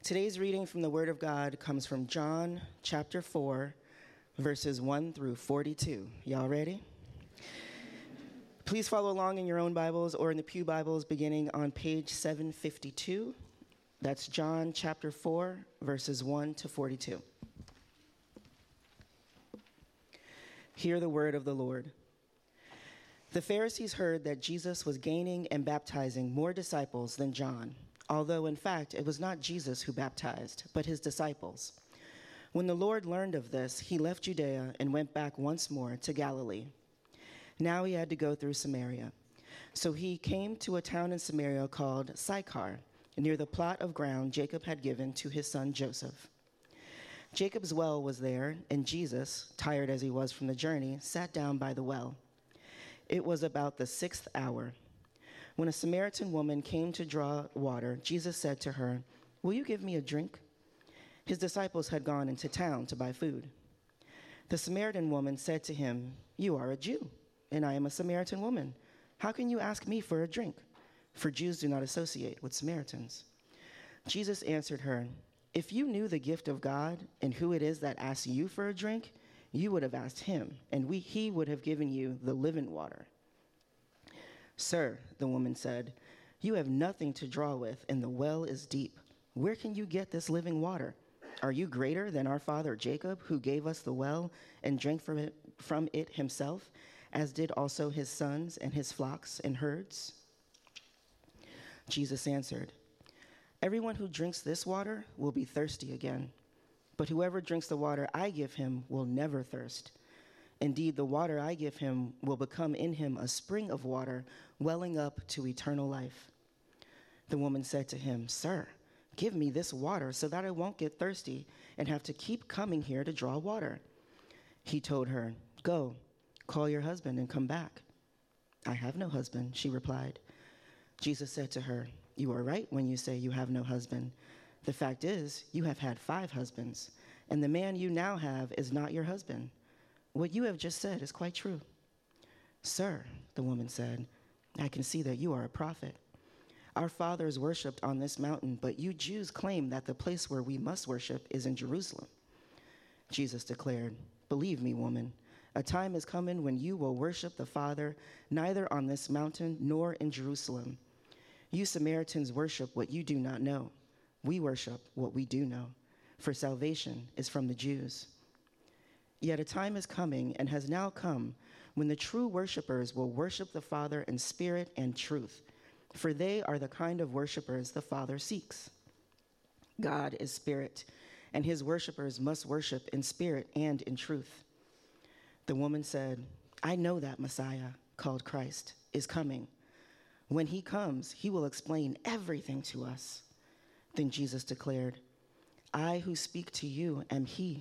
Today's reading from the Word of God comes from John chapter 4, verses 1 through 42. Y'all ready? Please follow along in your own Bibles or in the Pew Bibles beginning on page 752. That's John chapter 4, verses 1 to 42. Hear the word of the Lord. The Pharisees heard that Jesus was gaining and baptizing more disciples than John, although in fact it was not Jesus who baptized, but his disciples. When the Lord learned of this, he left Judea and went back once more to Galilee. Now he had to go through Samaria. So he came to a town in Samaria called Sychar, near the plot of ground Jacob had given to his son Joseph. Jacob's well was there, and Jesus, tired as he was from the journey, sat down by the well. It was about the 6th hour. When a Samaritan woman came to draw water, Jesus said to her, "Will you give me a drink?" His disciples had gone into town to buy food. The Samaritan woman said to him, "You are a Jew, and I am a Samaritan woman. How can you ask me for a drink?" For Jews do not associate with Samaritans. Jesus answered her, "If you knew the gift of God and who it is that asks you for a drink, you would have asked him, and he would have given you the living water." "Sir," the woman said, "you have nothing to draw with, and the well is deep. Where can you get this living water? Are you greater than our father Jacob, who gave us the well and drank from it himself, as did also his sons and his flocks and herds?" Jesus answered, "Everyone who drinks this water will be thirsty again, but whoever drinks the water I give him will never thirst. Indeed, the water I give him will become in him a spring of water welling up to eternal life." The woman said to him, "Sir, give me this water so that I won't get thirsty and have to keep coming here to draw water." He told her, "Go, call your husband and come back." "I have no husband," she replied. Jesus said to her, "You are right when you say you have no husband. The fact is, you have had 5 husbands, and the man you now have is not your husband. What you have just said is quite true." "Sir," the woman said, "I can see that you are a prophet. Our fathers worshipped on this mountain, but you Jews claim that the place where we must worship is in Jerusalem." Jesus declared, "Believe me, woman, a time is coming when you will worship the Father neither on this mountain nor in Jerusalem. You Samaritans worship what you do not know. We worship what we do know, for salvation is from the Jews. Yet a time is coming and has now come when the true worshipers will worship the Father in spirit and truth, for they are the kind of worshipers the Father seeks. God is spirit, and his worshipers must worship in spirit and in truth." The woman said, "I know that Messiah, called Christ, is coming. When he comes, he will explain everything to us." Then Jesus declared, "I who speak to you am he."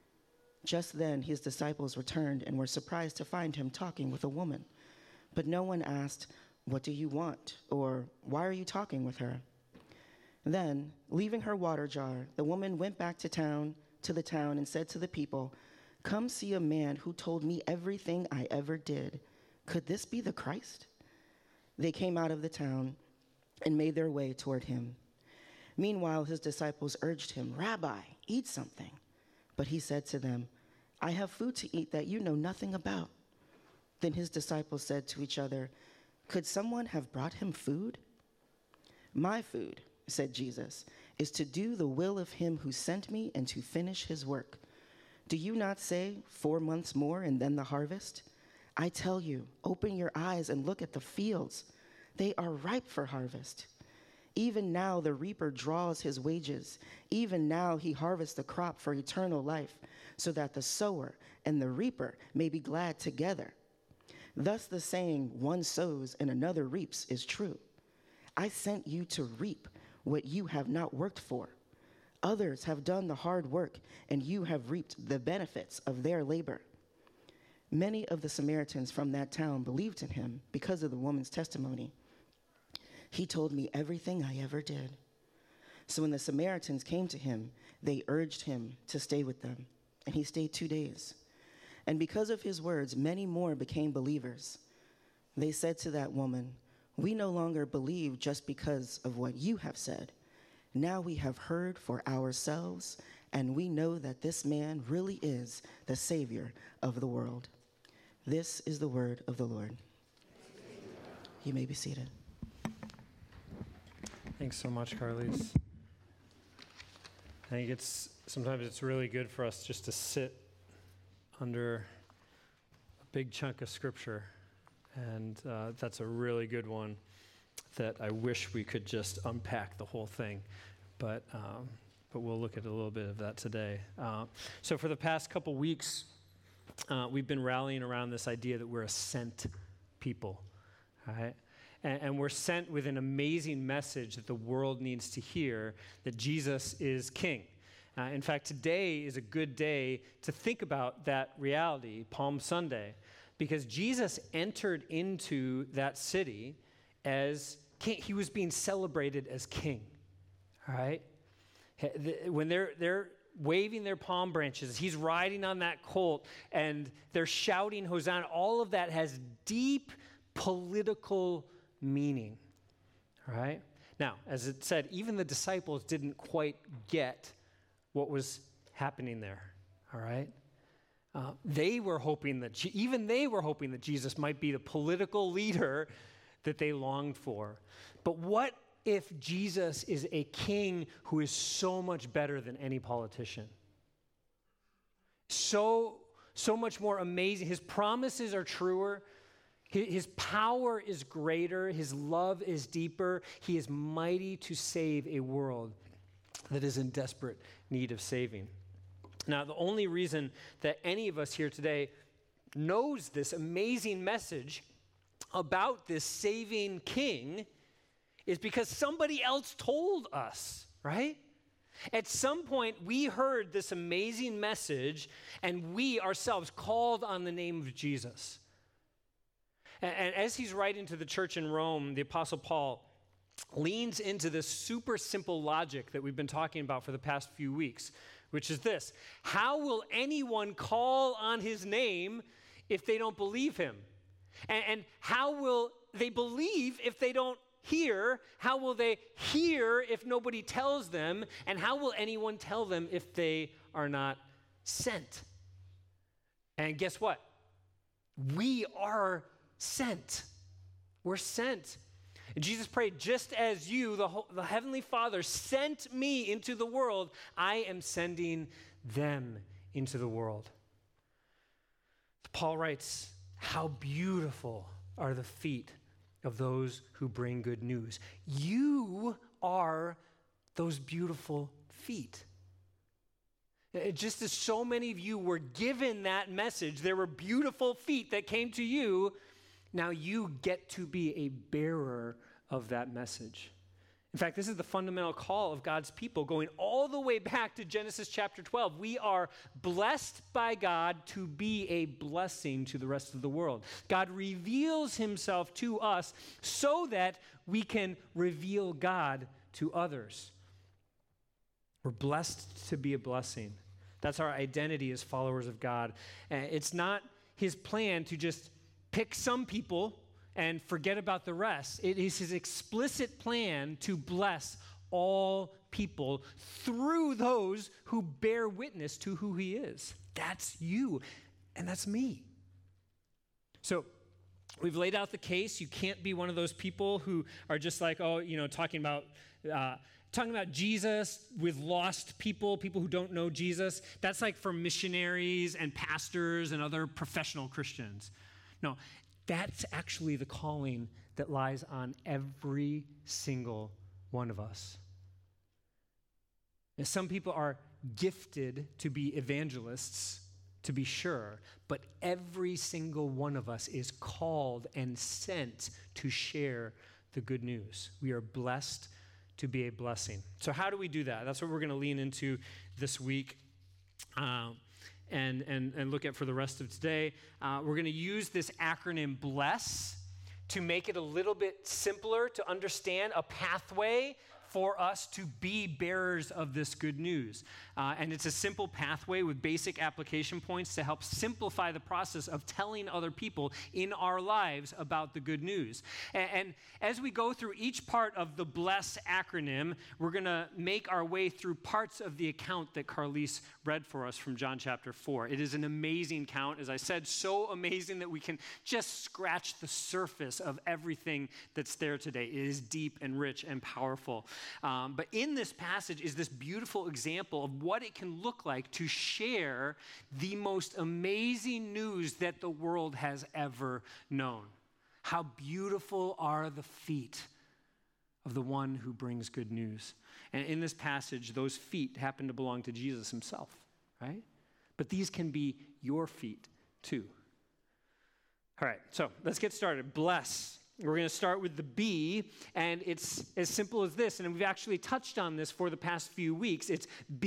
Just then his disciples returned and were surprised to find him talking with a woman. But no one asked, "What do you want?" or "Why are you talking with her?" Then, leaving her water jar, the woman went back to the town and said to the people, "Come see a man who told me everything I ever did. Could this be the Christ?" They came out of the town and made their way toward him. Meanwhile, his disciples urged him, "Rabbi, eat something." But he said to them, "I have food to eat that you know nothing about." Then his disciples said to each other, "Could someone have brought him food?" "My food," said Jesus, "is to do the will of him who sent me and to finish his work. Do you not say, 4 months more and then the harvest? I tell you, open your eyes and look at the fields. They are ripe for harvest. Even now the reaper draws his wages. Even now he harvests the crop for eternal life, so that the sower and the reaper may be glad together. Thus the saying, 'One sows and another reaps,' is true. I sent you to reap what you have not worked for. Others have done the hard work, and you have reaped the benefits of their labor." Many of the Samaritans from that town believed in him because of the woman's testimony. "He told me everything I ever did." So when the Samaritans came to him, they urged him to stay with them, and he stayed 2 days. And because of his words, many more became believers. They said to that woman, "We no longer believe just because of what you have said. Now we have heard for ourselves, and we know that this man really is the Savior of the world. This is the word of the Lord. You may be seated. Thanks so much, Carlise. I think sometimes it's really good for us just to sit under a big chunk of scripture, and that's a really good one that I wish we could just unpack the whole thing, but we'll look at a little bit of that today. So for the past couple weeks, we've been rallying around this idea that we're a sent people, all right? And we're sent with an amazing message that the world needs to hear, that Jesus is King. In fact, today is a good day to think about that reality, Palm Sunday, because Jesus entered into that city as king. He was being celebrated as king, all right? When they're waving their palm branches, he's riding on that colt, and they're shouting Hosanna. All of that has deep political meaning, all right? Now, as it said, even the disciples didn't quite get what was happening there, all right? They were hoping that Jesus might be the political leader that they longed for. But what if Jesus is a king who is so much better than any politician? So much more amazing. His promises are truer. His power is greater. His love is deeper. He is mighty to save a world that is in desperate need of saving. Now, the only reason that any of us here today knows this amazing message about this saving king is because somebody else told us, right? At some point, we heard this amazing message, and we ourselves called on the name of Jesus. And as he's writing to the church in Rome, the Apostle Paul leans into this super simple logic that we've been talking about for the past few weeks, which is this: how will anyone call on his name if they don't believe him? And how will they believe if they don't hear? How will they hear if nobody tells them? And how will anyone tell them if they are not sent? And guess what? We are sent. We're sent. And Jesus prayed, just as you, the Heavenly Father, sent me into the world, I am sending them into the world. Paul writes, how beautiful are the feet of those who bring good news. You are those beautiful feet. Just as so many of you were given that message, there were beautiful feet that came to you. Now you get to be a bearer of that message. In fact, this is the fundamental call of God's people, going all the way back to Genesis chapter 12. We are blessed by God to be a blessing to the rest of the world. God reveals himself to us so that we can reveal God to others. We're blessed to be a blessing. That's our identity as followers of God. It's not his plan to just pick some people and forget about the rest. It is his explicit plan to bless all people through those who bear witness to who he is. That's you, and that's me. So we've laid out the case. You can't be one of those people who are just like, talking about Jesus with lost people who don't know Jesus. That's like for missionaries and pastors and other professional Christians. No, that's actually the calling that lies on every single one of us. And some people are gifted to be evangelists, to be sure, but every single one of us is called and sent to share the good news. We are blessed to be a blessing. So how do we do that? That's what we're going to lean into this week. And look at for the rest of today. We're going to use this acronym BLESS to make it a little bit simpler to understand, a pathway for us to be bearers of this good news. And it's a simple pathway with basic application points to help simplify the process of telling other people in our lives about the good news. And as we go through each part of the BLESS acronym, we're going to make our way through parts of the account that Carlise read for us from John chapter 4. It is an amazing count, as I said, so amazing that we can just scratch the surface of everything that's there today. It is deep and rich and powerful. But in this passage is this beautiful example of what it can look like to share the most amazing news that the world has ever known. How beautiful are the feet of the one who brings good news. And in this passage, those feet happen to belong to Jesus himself, right? But these can be your feet too. All right, so let's get started. Bless. We're going to start with the B, and it's as simple as this, and we've actually touched on this for the past few weeks. It's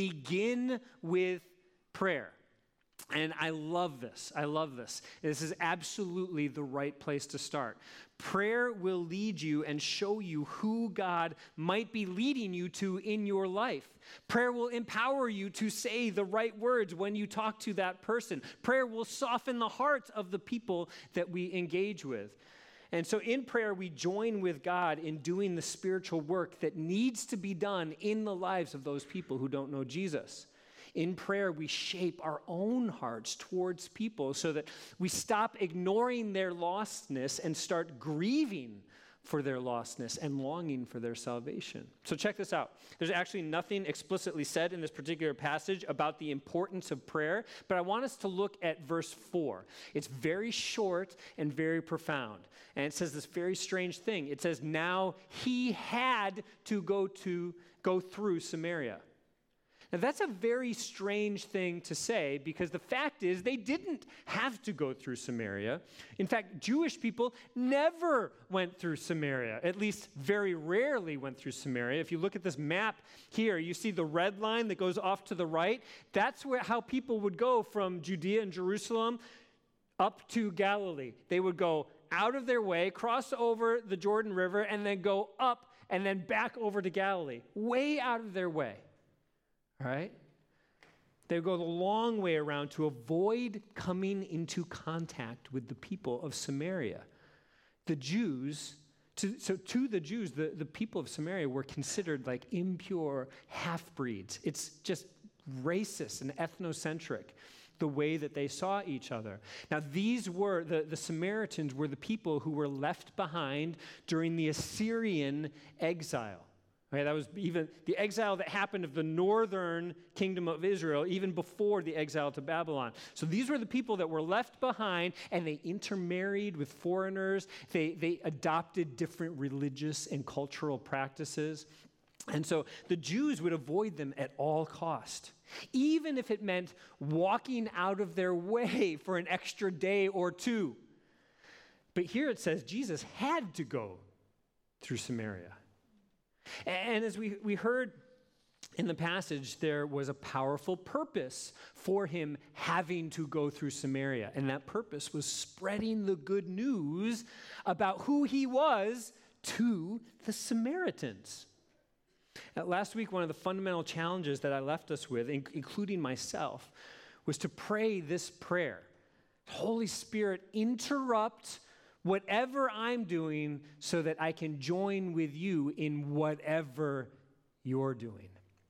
begin with prayer. And I love this. I love this. This is absolutely the right place to start. Prayer will lead you and show you who God might be leading you to in your life. Prayer will empower you to say the right words when you talk to that person. Prayer will soften the hearts of the people that we engage with. And so in prayer, we join with God in doing the spiritual work that needs to be done in the lives of those people who don't know Jesus. In prayer, we shape our own hearts towards people so that we stop ignoring their lostness and start grieving for their lostness and longing for their salvation. So check this out. There's actually nothing explicitly said in this particular passage about the importance of prayer, but I want us to look at verse 4. It's very short and very profound. And it says this very strange thing. It says, now he had to go through Samaria. Now, that's a very strange thing to say because the fact is they didn't have to go through Samaria. In fact, Jewish people never went through Samaria, at least very rarely went through Samaria. If you look at this map here, you see the red line that goes off to the right. That's how people would go from Judea and Jerusalem up to Galilee. They would go out of their way, cross over the Jordan River, and then go up and then back over to Galilee, way out of their way. All right? They go the long way around to avoid coming into contact with the people of Samaria. The Jews, to the Jews, the people of Samaria were considered like impure half-breeds. It's just racist and ethnocentric, the way that they saw each other. Now, these were, the Samaritans were the people who were left behind during the Assyrian exile. Okay, that was even the exile that happened of the northern kingdom of Israel, even before the exile to Babylon. So these were the people that were left behind, and they intermarried with foreigners. They adopted different religious and cultural practices. And so the Jews would avoid them at all cost, even if it meant walking out of their way for an extra day or two. But here it says Jesus had to go through Samaria. And as we heard in the passage, there was a powerful purpose for him having to go through Samaria. And that purpose was spreading the good news about who he was to the Samaritans. Last week, one of the fundamental challenges that I left us with, including myself, was to pray this prayer. Holy Spirit, interrupt whatever I'm doing so that I can join with you in whatever you're doing.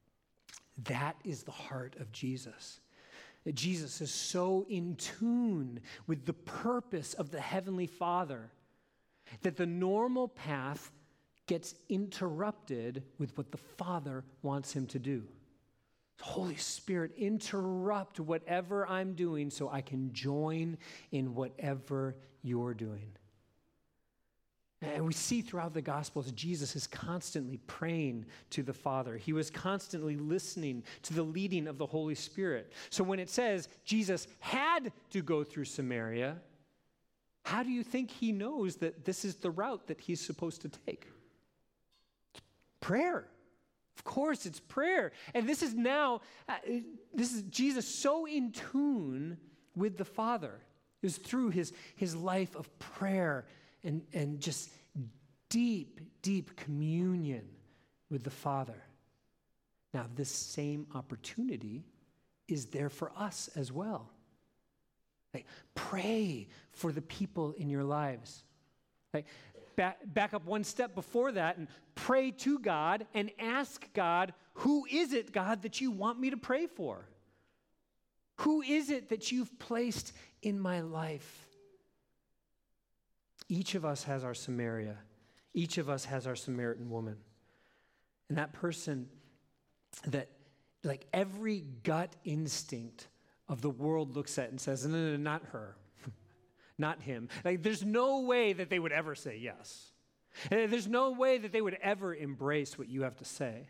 That is the heart of Jesus. Jesus is so in tune with the purpose of the Heavenly Father that the normal path gets interrupted with what the Father wants him to do. Holy Spirit, interrupt whatever I'm doing so I can join in whatever you're doing. And we see throughout the Gospels, Jesus is constantly praying to the Father. He was constantly listening to the leading of the Holy Spirit. So when it says Jesus had to go through Samaria, how do you think he knows that this is the route that he's supposed to take? Prayer. Of course, it's prayer. And this is Jesus so in tune with the Father. It was through his life of prayer and just deep, deep communion with the Father. Now, this same opportunity is there for us as well. Like, pray for the people in your lives. Like, back up one step before that and pray to God and ask God, who is it, God, that you want me to pray for? Who is it that you've placed in my life? Each of us has our Samaria. Each of us has our Samaritan woman. And that person that, like, every gut instinct of the world looks at and says, no, no, no, not her, not him. Like, there's no way that they would ever say yes. And there's no way that they would ever embrace what you have to say.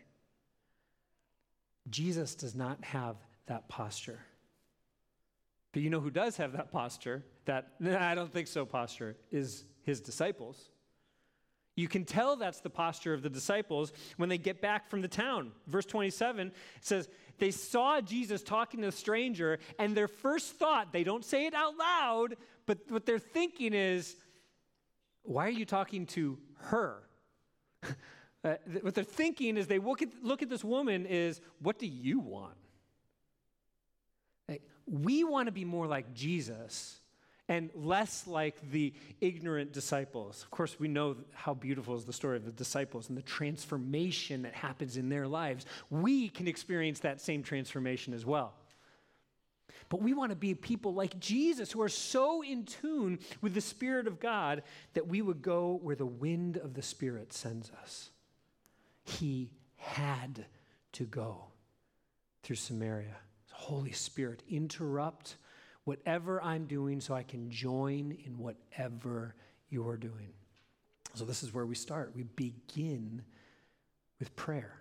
Jesus does not have that posture. But you know who does have that posture, that, I don't think so posture, is his disciples. You can tell that's the posture of the disciples when they get back from the town. Verse 27 says, they saw Jesus talking to a stranger, and their first thought, they don't say it out loud, but what they're thinking is, why are you talking to her? What they're thinking is they look at this woman is, what do you want? Like, we want to be more like Jesus and less like the ignorant disciples. Of course, we know how beautiful is the story of the disciples and the transformation that happens in their lives. We can experience that same transformation as well. But we want to be people like Jesus who are so in tune with the Spirit of God that we would go where the wind of the Spirit sends us. He had to go through Samaria. Holy Spirit, interrupt whatever I'm doing so I can join in whatever you're doing. So this is where we start. We begin with prayer.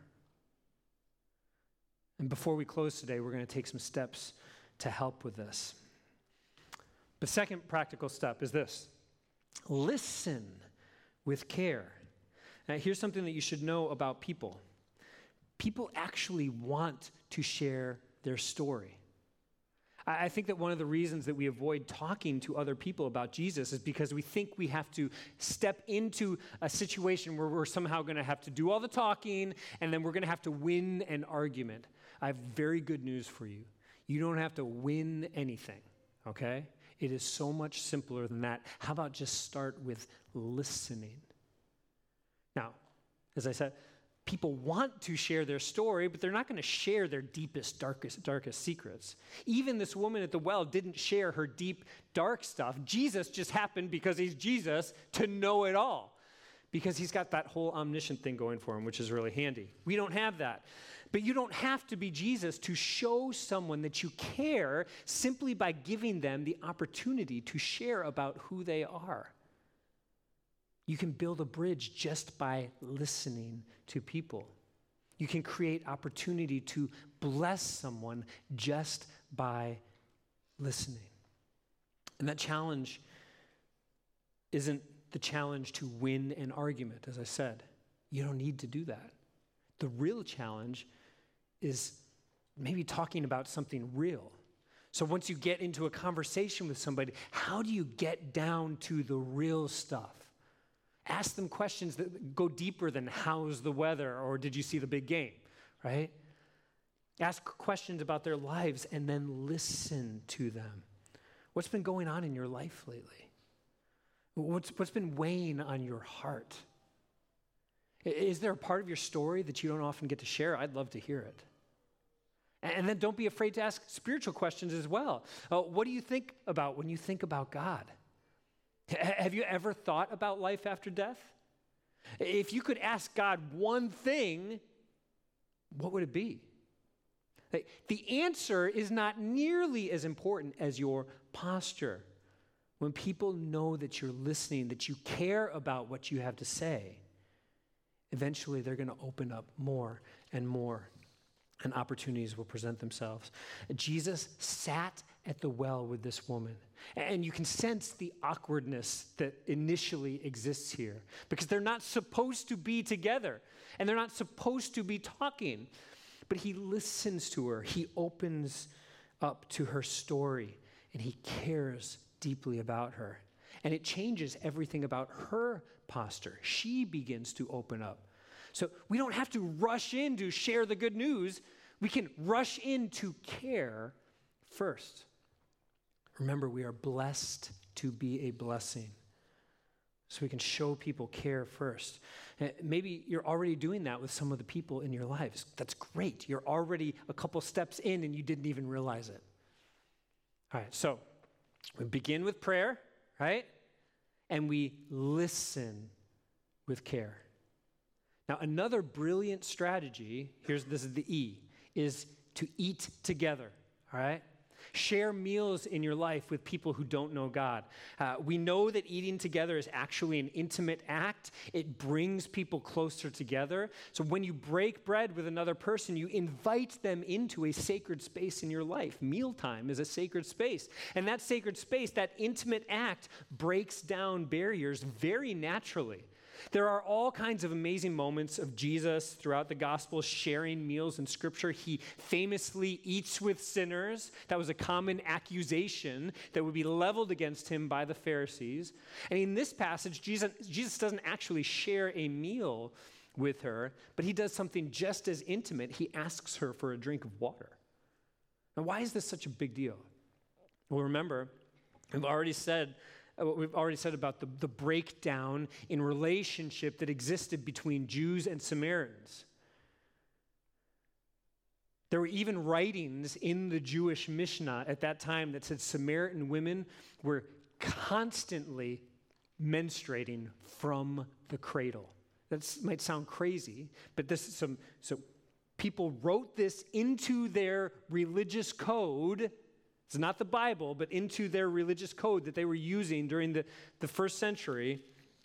And before we close today, we're going to take some steps to help with this. The second practical step is this: listen with care. Now, here's something that you should know about people. People actually want to share their story. I think that one of the reasons that we avoid talking to other people about Jesus is because we think we have to step into a situation where we're somehow going to have to do all the talking, and then we're going to have to win an argument. I have very good news for you. You don't have to win anything, okay? It is so much simpler than that. How about just start with listening? Now, as I said, people want to share their story, but they're not going to share their deepest, darkest secrets. Even this woman at the well didn't share her deep, dark stuff. Jesus just happened, because he's Jesus, to know it all, because he's got that whole omniscient thing going for him, which is really handy. We don't have that. But you don't have to be Jesus to show someone that you care simply by giving them the opportunity to share about who they are. You can build a bridge just by listening to people. You can create opportunity to bless someone just by listening. And that challenge isn't the challenge to win an argument, as I said. You don't need to do that. The real challenge is maybe talking about something real. So once you get into a conversation with somebody, how do you get down to the real stuff? Ask them questions that go deeper than how's the weather or did you see the big game, right? Ask questions about their lives and then listen to them. What's been going on in your life lately? What's been weighing on your heart? Is there a part of your story that you don't often get to share? I'd love to hear it. And then don't be afraid to ask spiritual questions as well. What do you think about when you think about God? Have you ever thought about life after death? If you could ask God one thing, what would it be? The answer is not nearly as important as your posture. When people know that you're listening, that you care about what you have to say, eventually they're going to open up more and more, and opportunities will present themselves. Jesus sat at the well with this woman, and you can sense the awkwardness that initially exists here, because they're not supposed to be together, and they're not supposed to be talking, but he listens to her. He opens up to her story, and he cares deeply about her, and it changes everything about her posture. She begins to open up. So we don't have to rush in to share the good news. We can rush in to care first. Remember, we are blessed to be a blessing. So we can show people care first. Maybe you're already doing that with some of the people in your lives. That's great. You're already a couple steps in and you didn't even realize it. All right, so we begin with prayer, right? And we listen with care. Now, another brilliant strategy, this is the E, is to eat together, all right? Share meals in your life with people who don't know God. We know that eating together is actually an intimate act. It brings people closer together. So when you break bread with another person, you invite them into a sacred space in your life. Mealtime is a sacred space. And that sacred space, that intimate act, breaks down barriers very naturally. There are all kinds of amazing moments of Jesus throughout the gospel sharing meals in Scripture. He famously eats with sinners. That was a common accusation that would be leveled against him by the Pharisees. And in this passage, Jesus doesn't actually share a meal with her, but he does something just as intimate. He asks her for a drink of water. Now, why is this such a big deal? Well, remember, we've already said about the breakdown in relationship that existed between Jews and Samaritans. There were even writings in the Jewish Mishnah at that time that said Samaritan women were constantly menstruating from the cradle. That might sound crazy, but this is so people wrote this into their religious code. It's not the Bible, but into their religious code that they were using during the first century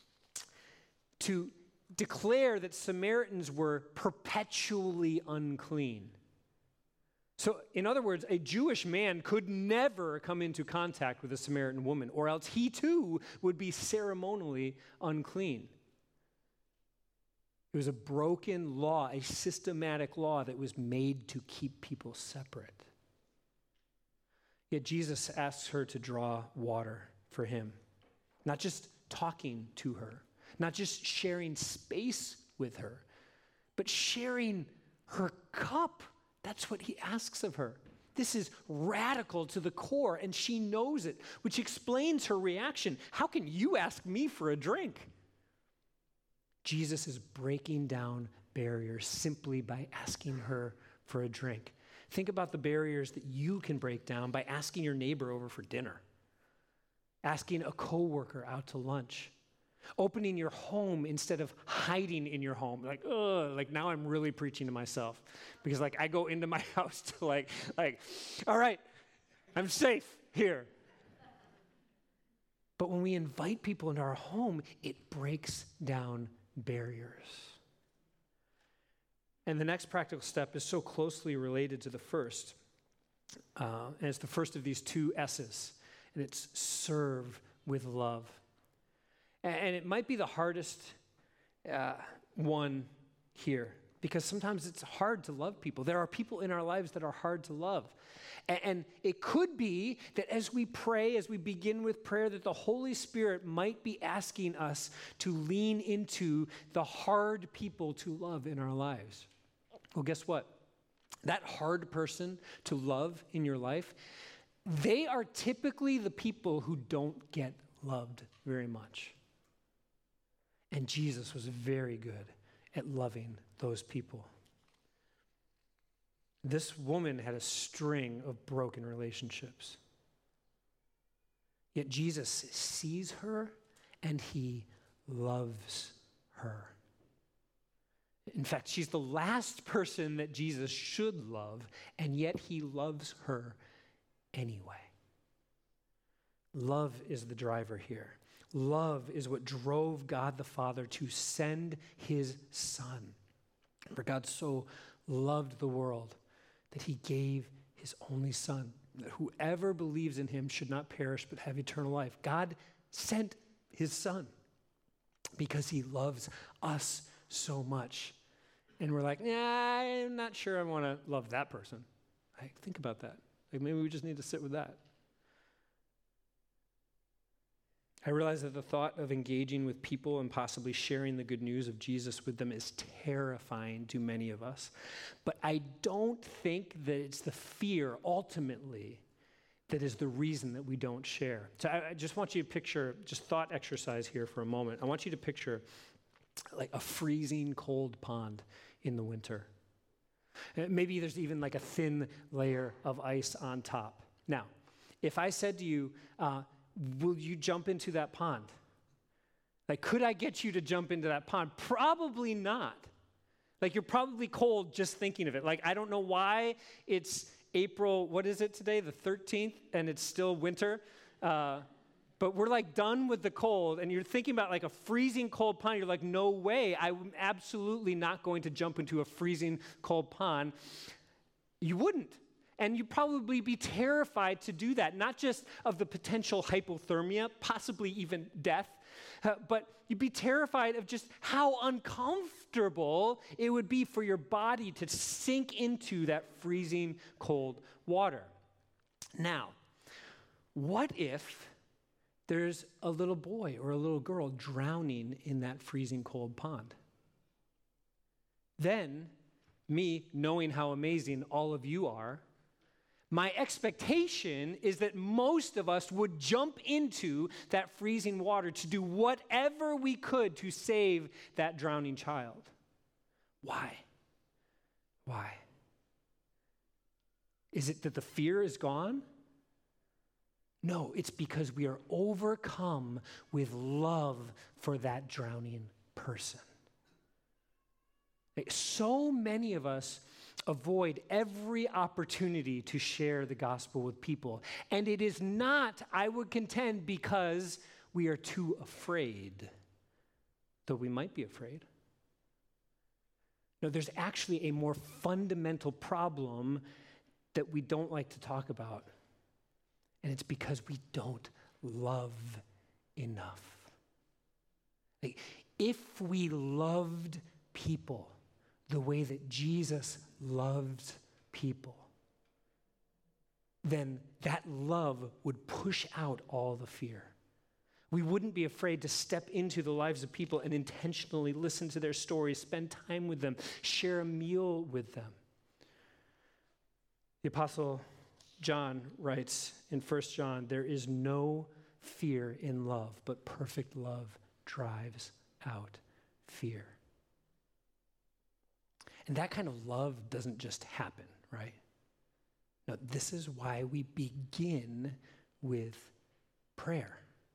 to declare that Samaritans were perpetually unclean. So, in other words, a Jewish man could never come into contact with a Samaritan woman, or else he too would be ceremonially unclean. It was a broken law, a systematic law that was made to keep people separate. Yet Jesus asks her to draw water for him, not just talking to her, not just sharing space with her, but sharing her cup. That's what he asks of her. This is radical to the core, and she knows it, which explains her reaction. How can you ask me for a drink? Jesus is breaking down barriers simply by asking her for a drink. Think about the barriers that you can break down by asking your neighbor over for dinner, asking a coworker out to lunch, opening your home instead of hiding in your home. Like now I'm really preaching to myself because I go into my house to all right, I'm safe here. But when we invite people into our home, it breaks down barriers. And the next practical step is so closely related to the first. And it's the first of these two S's. And it's serve with love. And it might be the hardest one here. Because sometimes it's hard to love people. There are people in our lives that are hard to love. And it could be that as we pray, as we begin with prayer, that the Holy Spirit might be asking us to lean into the hard people to love in our lives. Well, guess what? That hard person to love in your life, they are typically the people who don't get loved very much. And Jesus was very good at loving those people. This woman had a string of broken relationships. Yet Jesus sees her and he loves her. In fact, she's the last person that Jesus should love, and yet he loves her anyway. Love is the driver here. Love is what drove God the Father to send his Son. For God so loved the world that he gave his only Son, that whoever believes in him should not perish but have eternal life. God sent his Son because he loves us so much. And we're like, I'm not sure I want to love that person. Think about that. Maybe we just need to sit with that. I realize that the thought of engaging with people and possibly sharing the good news of Jesus with them is terrifying to many of us. But I don't think that it's the fear, ultimately, that is the reason that we don't share. So I just want you to picture, just thought exercise here for a moment. I want you to picture like a freezing cold pond in the winter. Maybe there's even like a thin layer of ice on top. Now, if I said to you, will you jump into that pond? Like, could I get you to jump into that pond? Probably not. Like, you're probably cold just thinking of it. Like, I don't know why it's April, what is it today? The 13th, and it's still winter. But we're like done with the cold, and you're thinking about like a freezing cold pond. You're like, no way, I'm absolutely not going to jump into a freezing cold pond. You wouldn't. And you'd probably be terrified to do that, not just of the potential hypothermia, possibly even death, but you'd be terrified of just how uncomfortable it would be for your body to sink into that freezing cold water. Now, what if there's a little boy or a little girl drowning in that freezing cold pond? Then, me knowing how amazing all of you are, my expectation is that most of us would jump into that freezing water to do whatever we could to save that drowning child. Why? Why? Is it that the fear is gone? No, it's because we are overcome with love for that drowning person. So many of us avoid every opportunity to share the gospel with people. And it is not, I would contend, because we are too afraid, though we might be afraid. No, there's actually a more fundamental problem that we don't like to talk about. And it's because we don't love enough. Like, if we loved people the way that Jesus loved people, then that love would push out all the fear. We wouldn't be afraid to step into the lives of people and intentionally listen to their stories, spend time with them, share a meal with them. The Apostle John writes in 1 John, there is no fear in love, but perfect love drives out fear. And that kind of love doesn't just happen, right? No, this is why we begin with prayer.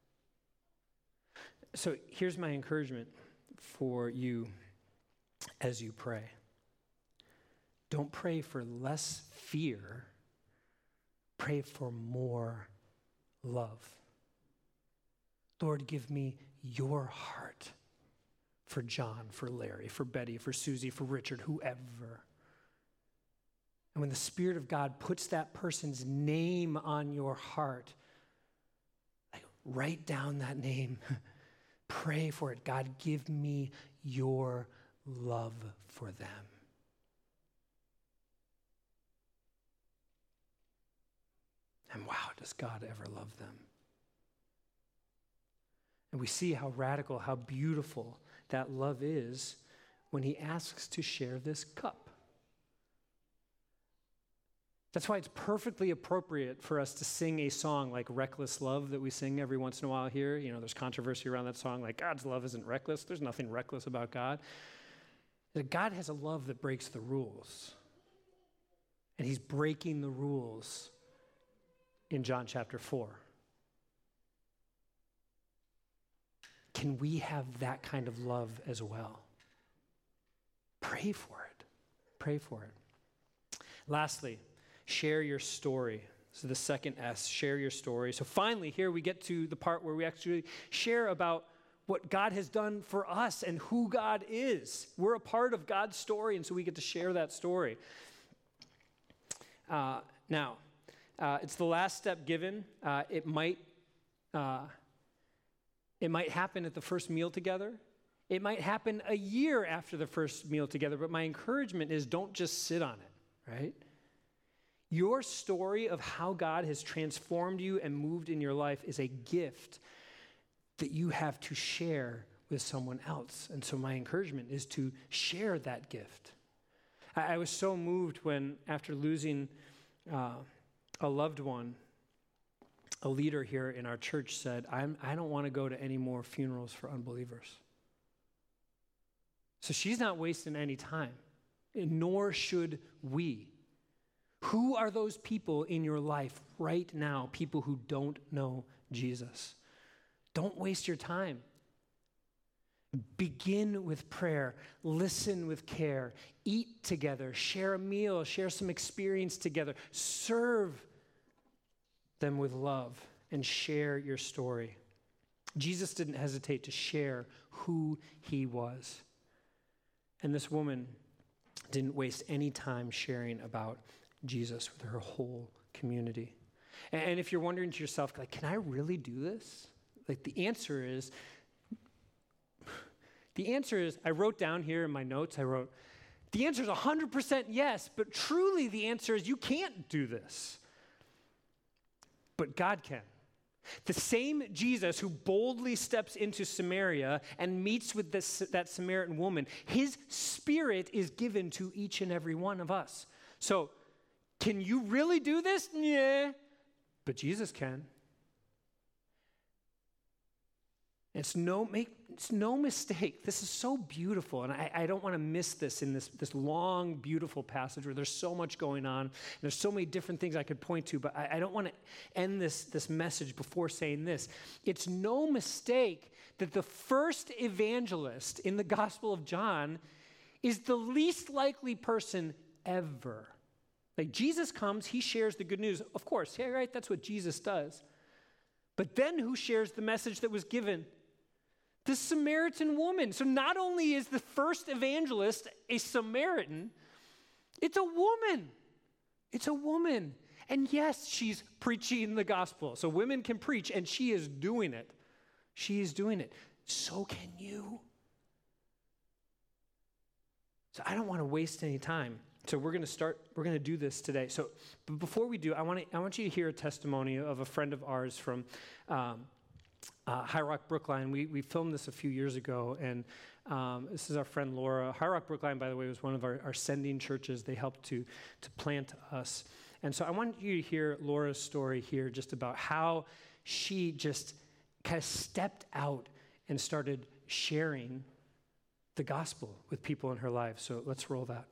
So here's my encouragement for you as you pray. Don't pray for less fear. Pray for more love. Lord, give me your heart for John, for Larry, for Betty, for Susie, for Richard, whoever. And when the Spirit of God puts that person's name on your heart, write down that name. Pray for it. God, give me your love for them. And wow, does God ever love them? And we see how radical, how beautiful that love is when he asks to share this cup. That's why it's perfectly appropriate for us to sing a song like Reckless Love that we sing every once in a while here. You know, there's controversy around that song, like God's love isn't reckless. There's nothing reckless about God. God has a love that breaks the rules. And he's breaking the rules in John chapter 4. Can we have that kind of love as well? Pray for it. Pray for it. Lastly, share your story. So the second S, share your story. So finally, here we get to the part where we actually share about what God has done for us and who God is. We're a part of God's story, and so we get to share that story. Now, it's the last step given. It might happen at the first meal together. It might happen a year after the first meal together, but my encouragement is don't just sit on it, right? Your story of how God has transformed you and moved in your life is a gift that you have to share with someone else. And so my encouragement is to share that gift. I was so moved when, after losing a loved one, a leader here in our church said, I don't want to go to any more funerals for unbelievers. So she's not wasting any time, nor should we. Who are those people in your life right now, people who don't know Jesus? Don't waste your time. Begin with prayer, listen with care, eat together, share a meal, share some experience together, serve them with love, and share your story. Jesus didn't hesitate to share who he was. And this woman didn't waste any time sharing about Jesus with her whole community. And if you're wondering to yourself, like, can I really do this? Like, the answer is, I wrote down here in my notes, the answer is 100% yes, but truly the answer is you can't do this. But God can. The same Jesus who boldly steps into Samaria and meets with that Samaritan woman, his Spirit is given to each and every one of us. So, can you really do this? Yeah, but Jesus can. It's no mistake. This is so beautiful, and I don't want to miss this in this long, beautiful passage where there's so much going on, and there's so many different things I could point to, but I don't want to end this message before saying this. It's no mistake that the first evangelist in the Gospel of John is the least likely person ever. Like, Jesus comes, he shares the good news. Of course, yeah, right, that's what Jesus does. But then who shares the message that was given? The Samaritan woman. So not only is the first evangelist a Samaritan, it's a woman. It's a woman. And yes, she's preaching the gospel. So women can preach, and she is doing it. She is doing it. So can you. So I don't want to waste any time. So we're going to do this today. So but before we do, I want you to hear a testimony of a friend of ours from High Rock Brookline. We filmed this a few years ago, and this is our friend Laura. High Rock Brookline, by the way, was one of our sending churches. They helped to plant us. And so I want you to hear Laura's story here, just about how she just kind of stepped out and started sharing the gospel with people in her life. So let's roll that.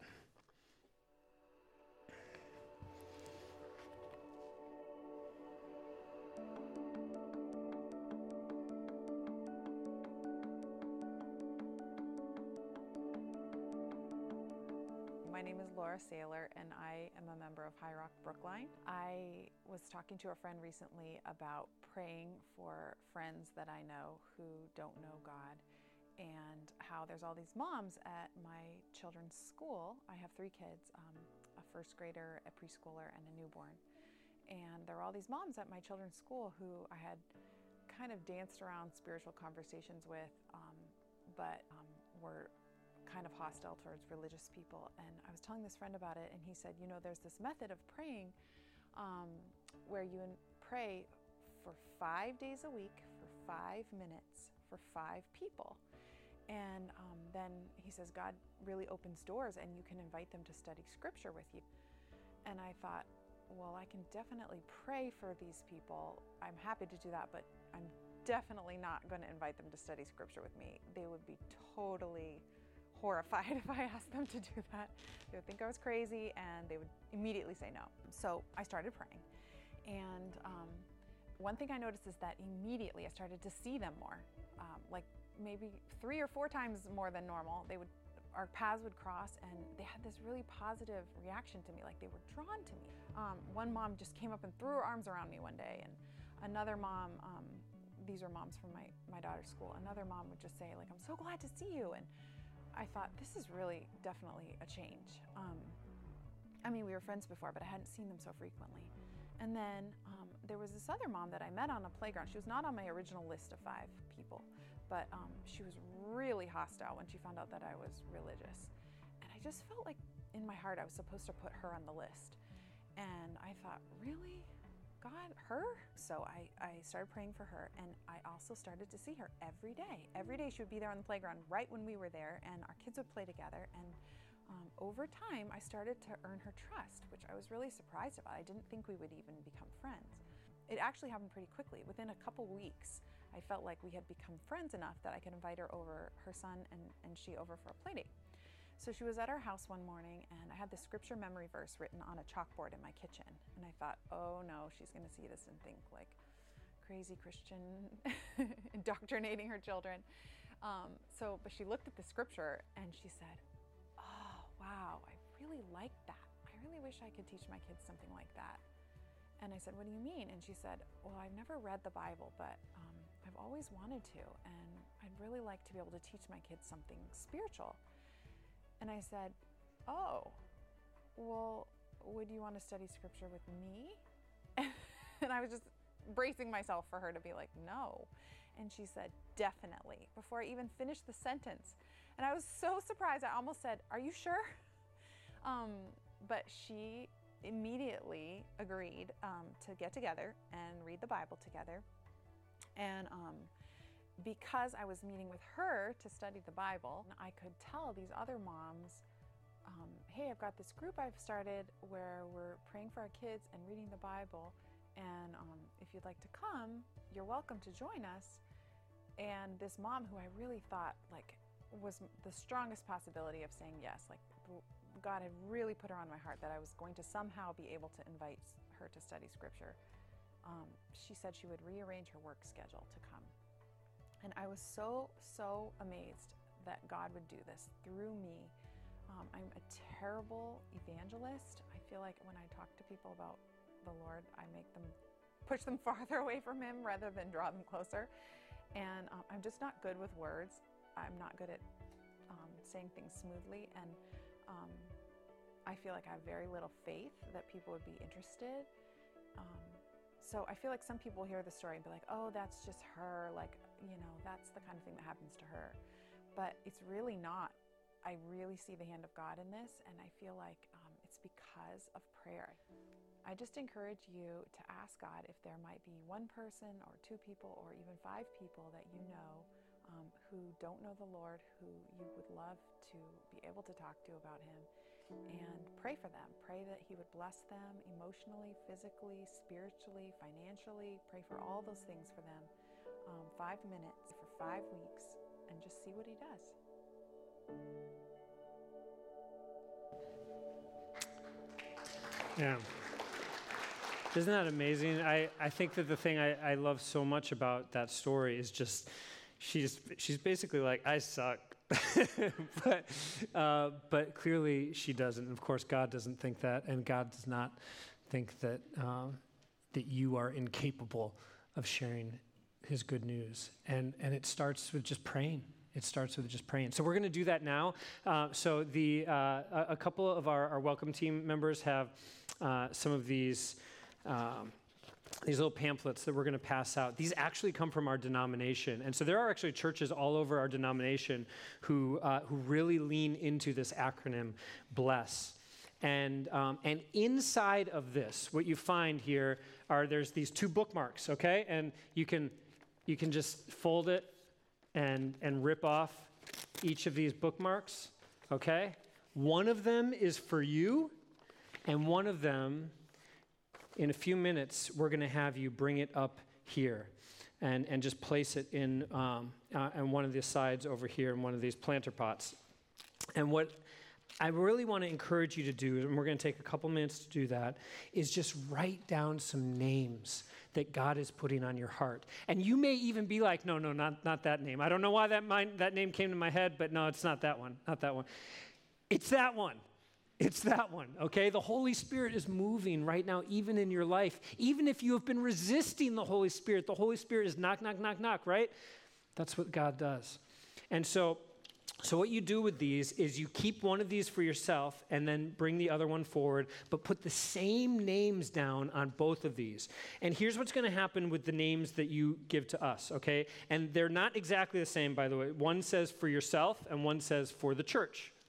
My name is Laura Saylor, and I am a member of High Rock Brookline. I was talking to a friend recently about praying for friends that I know who don't know God, and how there's all these moms at my children's school. I have 3 kids, a first grader, a preschooler, and a newborn. And there are all these moms at my children's school who I had kind of danced around spiritual conversations with, but were kind of hostile towards religious people. And I was telling this friend about it, and he said, you know, there's this method of praying where you pray for 5 days a week for 5 minutes for 5 people. And then he says God really opens doors, and you can invite them to study scripture with you. And I thought, well, I can definitely pray for these people. I'm happy to do that, but I'm definitely not going to invite them to study scripture with me. They would be totally horrified if I asked them to do that. They would think I was crazy, and they would immediately say no. So I started praying. And one thing I noticed is that immediately I started to see them more, like maybe 3 or 4 times more than normal. Our paths would cross, and they had this really positive reaction to me, like they were drawn to me. One mom just came up and threw her arms around me one day, and another mom, these are moms from my daughter's school, another mom would just say, like, I'm so glad to see you. And I thought, this is really definitely a change. I mean, we were friends before, but I hadn't seen them so frequently. And then there was this other mom that I met on a playground. She was not on my original list of 5 people, but she was really hostile when she found out that I was religious. And I just felt like in my heart I was supposed to put her on the list. And I thought, really? God, her? So I started praying for her, and I also started to see her every day. Every day she would be there on the playground right when we were there, and our kids would play together. And over time, I started to earn her trust, which I was really surprised about. I didn't think we would even become friends. It actually happened pretty quickly. Within a couple weeks, I felt like we had become friends enough that I could invite her over, her son and she over for a play date. So she was at our house one morning, and I had the scripture memory verse written on a chalkboard in my kitchen. And I thought, oh no, she's going to see this and think like crazy Christian indoctrinating her children. But she looked at the scripture and she said, oh, wow, I really like that. I really wish I could teach my kids something like that. And I said, what do you mean? And she said, well, I've never read the Bible, but I've always wanted to, and I'd really like to be able to teach my kids something spiritual. And I said, oh, well, would you want to study scripture with me? And I was just bracing myself for her to be like, no. And she said, definitely, before I even finished the sentence. And I was so surprised, I almost said, are you sure? But she immediately agreed to get together and read the Bible together. And because I was meeting with her to study the Bible, I could tell these other moms, hey, I've got this group I've started where we're praying for our kids and reading the Bible, and if you'd like to come, you're welcome to join us. And this mom, who I really thought like was the strongest possibility of saying yes, like God had really put her on my heart that I was going to somehow be able to invite her to study scripture. She said she would rearrange her work schedule to come. And I was so amazed that God would do this through me. I'm a terrible evangelist. I feel like when I talk to people about the Lord, I make them push them farther away from Him rather than draw them closer. And I'm just not good with words. I'm not good at saying things smoothly. And I feel like I have very little faith that people would be interested. So I feel like some people hear the story and be like, oh, that's just her. Like, you know, that's the kind of thing that happens to her. But it's really not. I really see the hand of God in this, and I feel like it's because of prayer. I just encourage you to ask God if there might be one person or two people or even 5 people that you know who don't know the Lord, who you would love to be able to talk to about Him, and pray for them. Pray that He would bless them emotionally, physically, spiritually, financially. Pray for all those things for them. 5 minutes for 5 weeks, and just see what He does. Yeah. Isn't that amazing? I think that the thing I love so much about that story is just she's basically like, I suck. but clearly she doesn't. Of course, God doesn't think that, and God does not think that that you are incapable of sharing His good news. And it starts with just praying. It starts with just praying. So we're going to do that now. So a couple of our welcome team members have some of these little pamphlets that we're going to pass out. These actually come from our denomination. And so there are actually churches all over our denomination who really lean into this acronym, BLESS. And inside of this, what you find here there's these 2 bookmarks, okay? And you can just fold it and rip off each of these bookmarks, okay? One of them is for you, and one of them, in a few minutes, we're going to have you bring it up here and just place it in on one of the sides over here in one of these planter pots. And what I really want to encourage you to do, and we're going to take a couple minutes to do that, is just write down some names that God is putting on your heart. And you may even be like, no, not that name. I don't know why that name came to my head, but no, it's not that one, not that one. It's that one. It's that one, okay? The Holy Spirit is moving right now, even in your life. Even if you have been resisting the Holy Spirit is knock, knock, knock, knock, right? That's what God does. And so what you do with these is you keep one of these for yourself and then bring the other one forward, but put the same names down on both of these. And here's what's going to happen with the names that you give to us, okay? And they're not exactly the same, by the way. One says for yourself and one says for the church,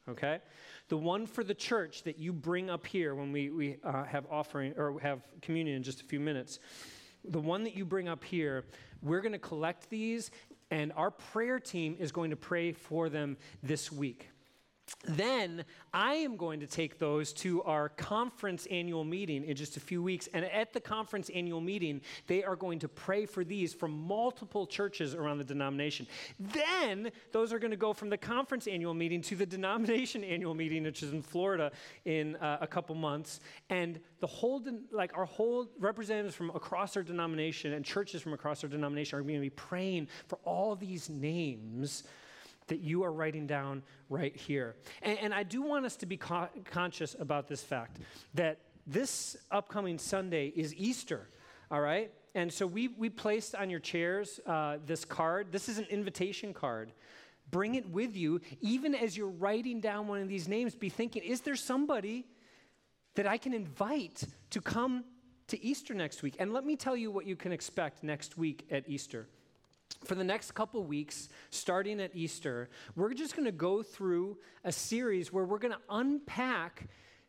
okay? The one for the church that you bring up here when we have offering or have communion in just a few minutes, the one that you bring up here, we're going to collect these, and our prayer team is going to pray for them this week. Then I am going to take those to our conference annual meeting in just a few weeks. And at the conference annual meeting, they are going to pray for these from multiple churches around the denomination. Then those are going to go from the conference annual meeting to the denomination annual meeting, which is in Florida in a couple months. And the whole, our whole representatives from across our denomination and churches from across our denomination are going to be praying for all these names that you are writing down right here. And I do want us to be conscious about this fact, that this upcoming Sunday is Easter, all right? And so we placed on your chairs this card. This is an invitation card. Bring it with you. Even as you're writing down one of these names, be thinking, is there somebody that I can invite to come to Easter next week? And let me tell you what you can expect next week at Easter. For the next couple weeks, starting at Easter, we're just going to go through a series where we're going to unpack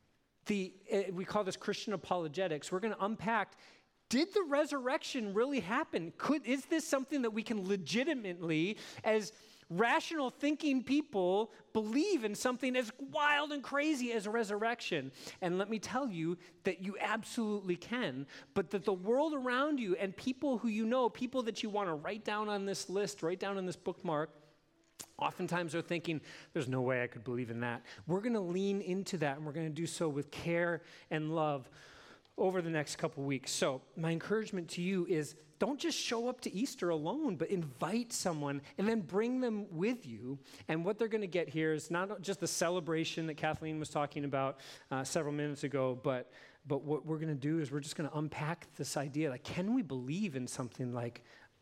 we call this Christian apologetics. We're going to unpack, did the resurrection really happen? Is this something that we can legitimately, as rational thinking people, believe in something as wild and crazy as a resurrection? And let me tell you that you absolutely can, but that the world around you and people who you know, people that you want to write down on this list, write down on this bookmark, oftentimes are thinking, there's no way I could believe in that. We're going to lean into that, and we're going to do so with care and love over the next couple weeks. So my encouragement to you is, don't just show up to Easter alone, but invite someone and then bring them with you. And what they're going to get here is not just the celebration that Kathleen was talking about several minutes ago, but what we're going to do is we're just going to unpack this idea, like, can we believe in something like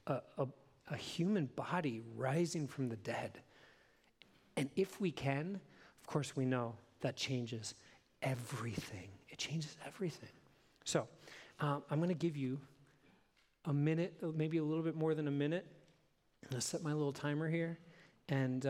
a human body rising from the dead? And if we can, of course we know that changes everything. It changes everything. So I'm going to give you a minute, maybe a little bit more than a minute. I'm going to set my little timer here, and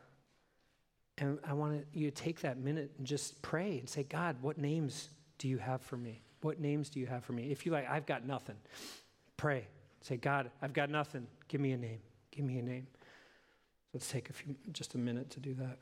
I want you to take that minute and just pray and say, God, what names do you have for me? What names do you have for me? If you like, I've got nothing, pray. Say, God, I've got nothing. Give me a name. Give me a name. Let's take just a minute to do that.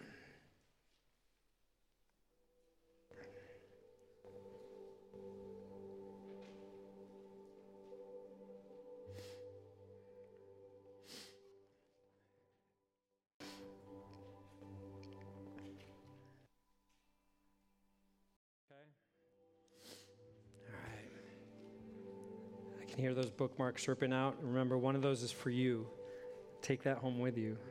Can hear those bookmarks chirping out. Remember, one of those is for you. Take that home with you.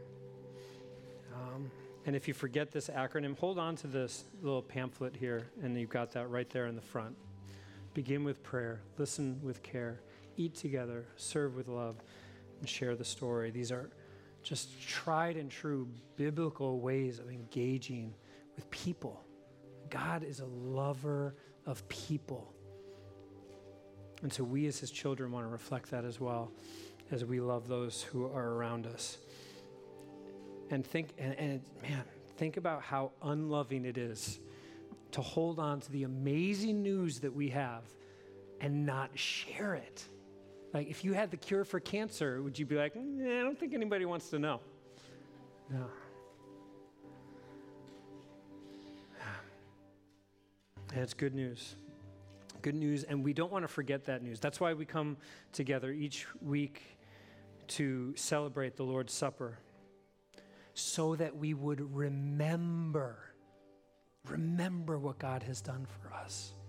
And if you forget this acronym, hold on to this little pamphlet here, and you've got that right there in the front. Begin with prayer, listen with care, eat together, serve with love, and share the story. These are just tried and true biblical ways of engaging with people. God is a lover of people. And so we as his children want to reflect that as well as we love those who are around us. And think about how unloving it is to hold on to the amazing news that we have and not share it. Like, if you had the cure for cancer, would you be like, I don't think anybody wants to know? No. And it's good news. Good news, and we don't want to forget that news. That's why we come together each week to celebrate the Lord's Supper, so that we would remember what God has done for us.